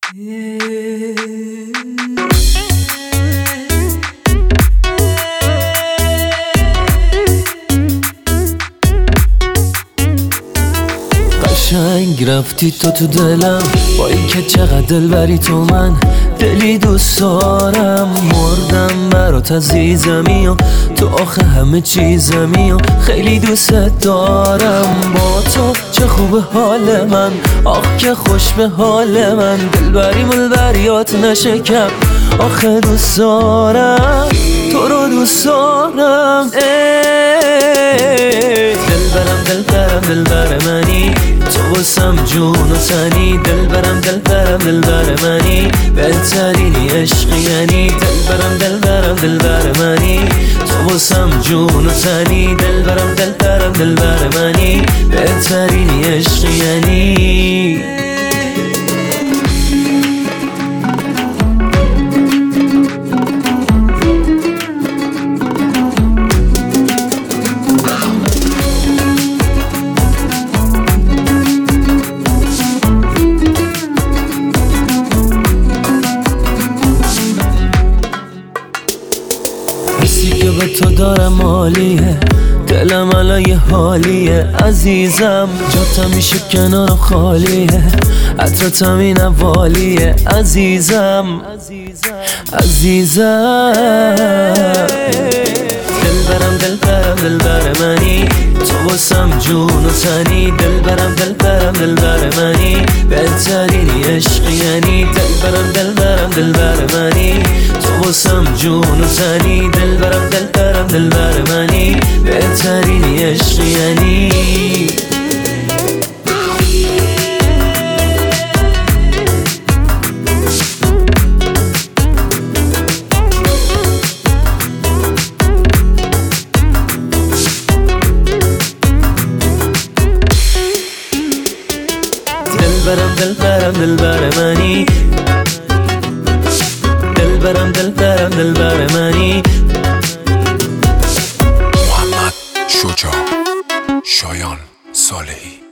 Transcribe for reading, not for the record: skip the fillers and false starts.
قشنگ رفتی تو دلم، با این که چقدر دل بری تو، من دلی دوست دارم. مردم برات عزیزمی و تو آخه همه چیزمی و خیلی دوست دارم. با تو چه خوب حال من، آخ که خوش به حال من. دلبری ملبریات نشکم، آخه دوست دارم تو رو دوست دارم. دلبر منی، تو واسم جون و تنی. دلبر منی، بهترینی عشقی یعنی. دلبر منی، تو واسم جون و تنی. دلبر منی، بهترینی عشقی یعنی. حسی که به تو دارم عالیه، دلم الان یه حالیه. عزیزم جاتم میشه کنارم خالیه، عطرتم این والیه. عزیزم دلبر منی، تو واسم جون و تنی. دلبر منی، بهترینی عشقی یعنی. دلبر منی، تو واسم جون و تنی. دلبر منی، بهترینی عشقی یعنی. دلبر منی، دلبر منی. محمد شجاع، شایان صالحی.